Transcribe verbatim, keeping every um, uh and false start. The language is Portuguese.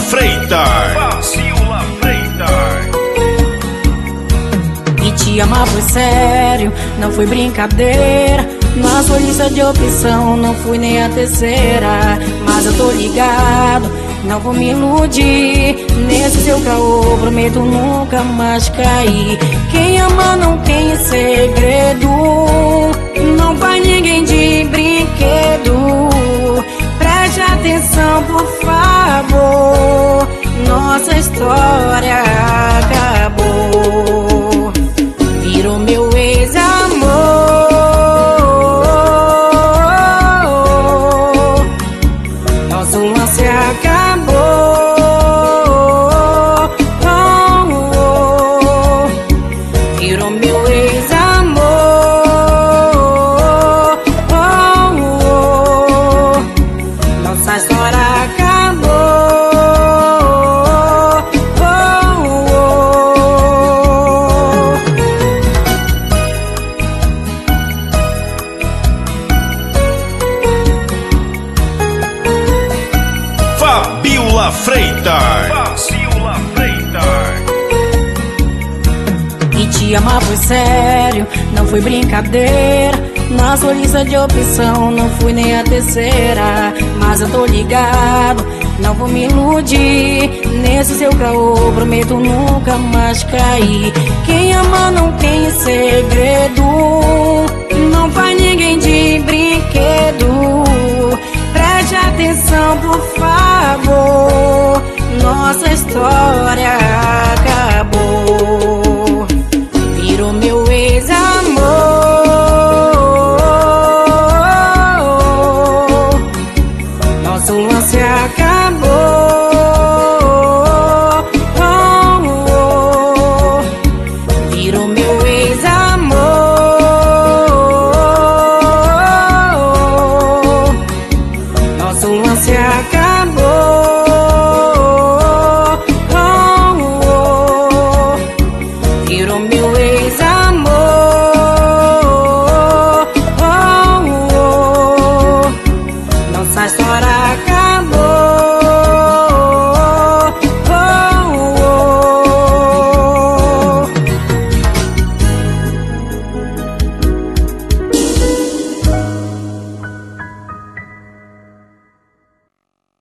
Freitas. Fabiola Freitas. E te amar foi sério, não foi brincadeira. Na sua lista de opção não fui nem a terceira. Mas eu tô ligado, não vou me iludir. Nesse seu caô, prometo nunca mais cair. Quem ama não tem segredo, não faz ninguém de brinquedo. Preste atenção, por favor, nossa história acabou. Virou meu ex-amor. Nosso lance acabou. Oh, oh. Virou meu ex-amor. Oh, oh. Nossa história acabou. Oh, oh. Fabiola Freitas. Fabiola Freitas. E te amar foi sério, não foi brincadeira. Na sua lista de opção não fui nem a terceira. Mas eu tô ligado, não vou me iludir. Nesse seu caô, prometo nunca mais cair. Quem ama não tem segredo, não faz ninguém de brinquedo. Preste atenção, por favor, nossa história acabou. Virou meu